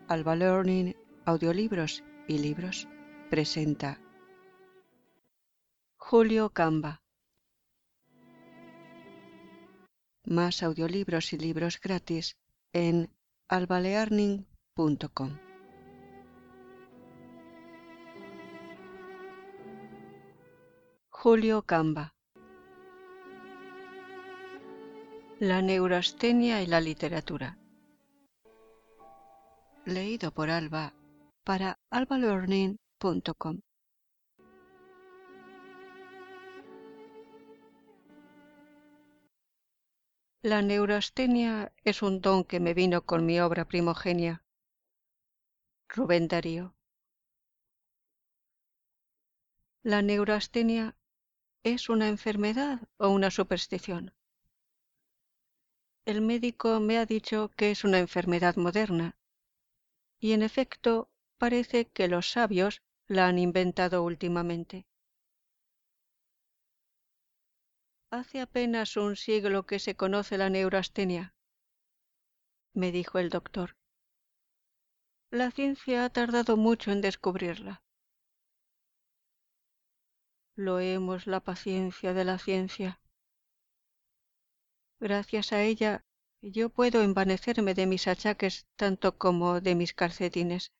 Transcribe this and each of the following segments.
Alba Learning Audiolibros y Libros presenta Julio Camba. Más audiolibros y libros gratis en albalearning.com. Julio Camba. La neurastenia y la literatura. Leído por Alba para albalearning.com. La neurastenia es un don que me vino con mi obra primogenia. Rubén Darío. ¿La neurastenia es una enfermedad o una superstición? El médico me ha dicho que es una enfermedad moderna, y en efecto parece que los sabios la han inventado últimamente. Hace apenas un siglo que se conoce la neurastenia, me dijo el doctor. La ciencia ha tardado mucho en descubrirla. Loemos la paciencia de la ciencia. Gracias a ella yo puedo envanecerme de mis achaques tanto como de mis calcetines.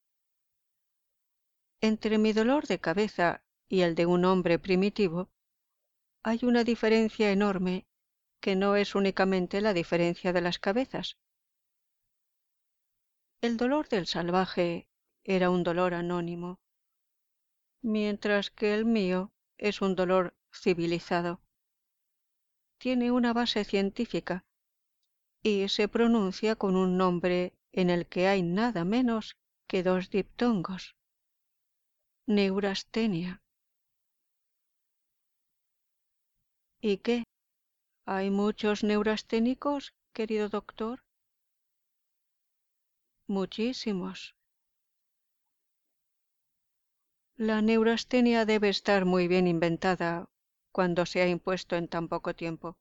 Entre mi dolor de cabeza y el de un hombre primitivo hay una diferencia enorme que no es únicamente la diferencia de las cabezas. El dolor del salvaje era un dolor anónimo, mientras que el mío es un dolor civilizado. Tiene una base científica y se pronuncia con un nombre en el que hay nada menos que dos diptongos. Neurastenia. ¿Y qué? ¿Hay muchos neurasténicos, querido doctor? Muchísimos. La neurastenia debe estar muy bien inventada cuando se ha impuesto en tan poco tiempo.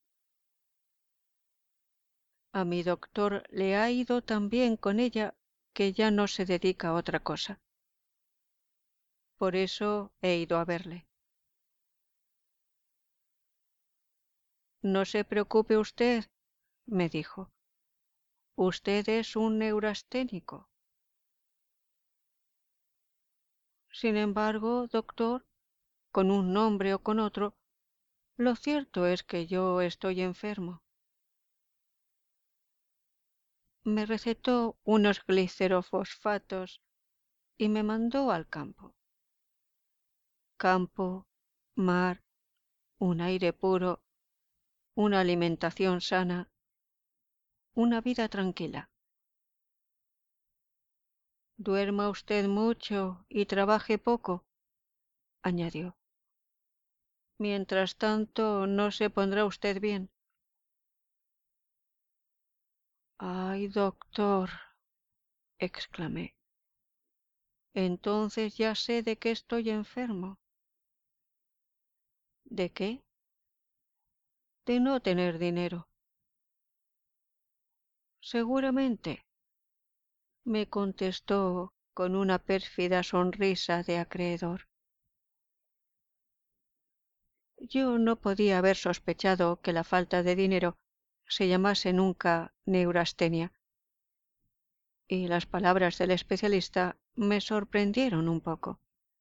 A mi doctor le ha ido tan bien con ella que ya no se dedica a otra cosa. Por eso he ido a verle. No se preocupe usted, me dijo. Usted es un neurasténico. Sin embargo, doctor, con un nombre o con otro, lo cierto es que yo estoy enfermo. Me recetó unos glicerofosfatos y me mandó al campo. Campo, mar, un aire puro, una alimentación sana, una vida tranquila. Duerma usted mucho y trabaje poco, añadió. Mientras tanto, no se pondrá usted bien. Ay, doctor, exclamé. Entonces ya sé de qué estoy enfermo. ¿De qué? De no tener dinero. Seguramente, me contestó con una pérfida sonrisa de acreedor. Yo no podía haber sospechado que la falta de dinero se llamase nunca neurastenia, y las palabras del especialista me sorprendieron un poco.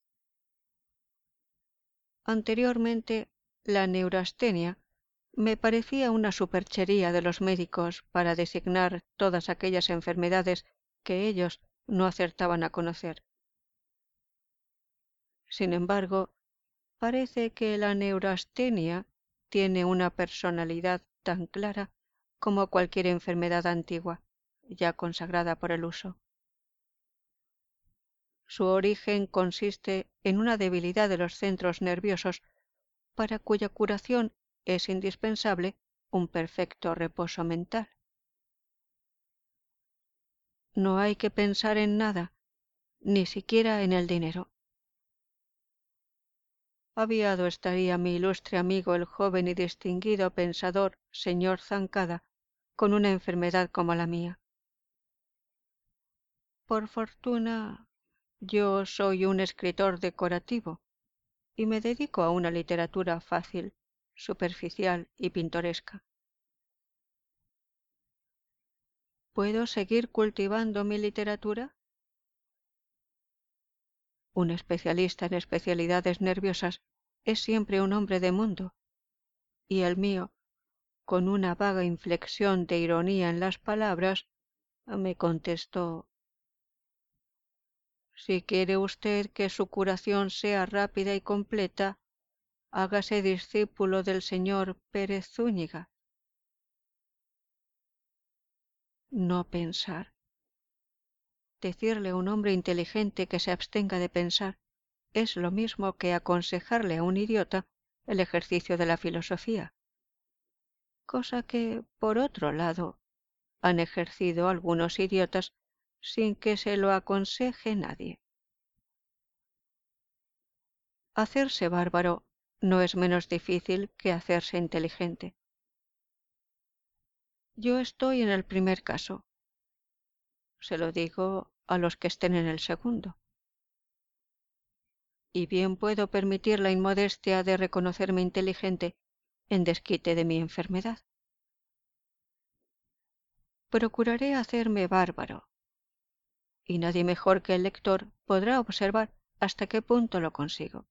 Anteriormente, la neurastenia me parecía una superchería de los médicos para designar todas aquellas enfermedades que ellos no acertaban a conocer. Sin embargo, parece que la neurastenia tiene una personalidad tan clara como cualquier enfermedad antigua, ya consagrada por el uso. Su origen consiste en una debilidad de los centros nerviosos para cuya curación es indispensable un perfecto reposo mental. No hay que pensar en nada, ni siquiera en el dinero. Aviado estaría mi ilustre amigo el joven y distinguido pensador señor Zancada con una enfermedad como la mía. por fortuna, yo soy un escritor decorativo y me dedico a una literatura fácil, superficial y pintoresca. ¿Puedo seguir cultivando mi literatura? Un especialista en especialidades nerviosas es siempre un hombre de mundo, y el mío, con una vaga inflexión de ironía en las palabras, me contestó: si quiere usted que su curación sea rápida y completa, hágase discípulo del señor Pérez Zúñiga. No pensar. Decirle a un hombre inteligente que se abstenga de pensar es lo mismo que aconsejarle a un idiota el ejercicio de la filosofía, cosa que, por otro lado, han ejercido algunos idiotas sin que se lo aconseje nadie. Hacerse bárbaro no es menos difícil que hacerse inteligente. Yo estoy en el primer caso. Se lo digo a los que estén en el segundo. Y bien puedo permitir la inmodestia de reconocerme inteligente en desquite de mi enfermedad. Procuraré hacerme bárbaro, y nadie mejor que el lector podrá observar hasta qué punto lo consigo.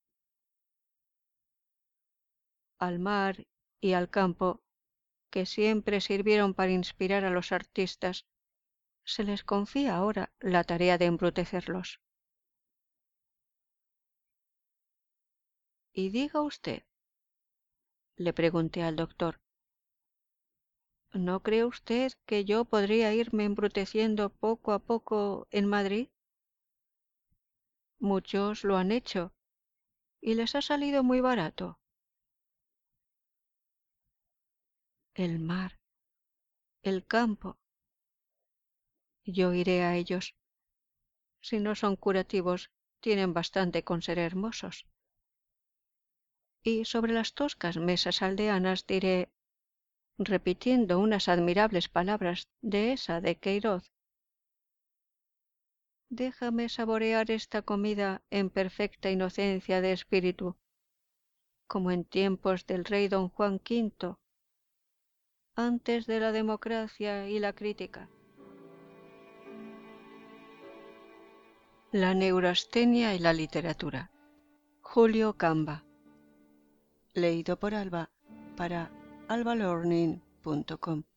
Al mar y al campo, que siempre sirvieron para inspirar a los artistas, se les confía ahora la tarea de embrutecerlos. Y diga usted, le pregunté al doctor, ¿no cree usted que yo podría irme embruteciendo poco a poco en Madrid? Muchos lo han hecho y les ha salido muy barato. El mar, el campo. Yo iré a ellos. Si no son curativos, tienen bastante con ser hermosos. Y sobre las toscas mesas aldeanas diré, repitiendo unas admirables palabras de esa de Queiroz: déjame saborear esta comida en perfecta inocencia de espíritu, como en tiempos del rey don Juan V, antes de la democracia y la crítica. La neurastenia y la literatura. Julio Camba. Leído por Alba para albalearning.com.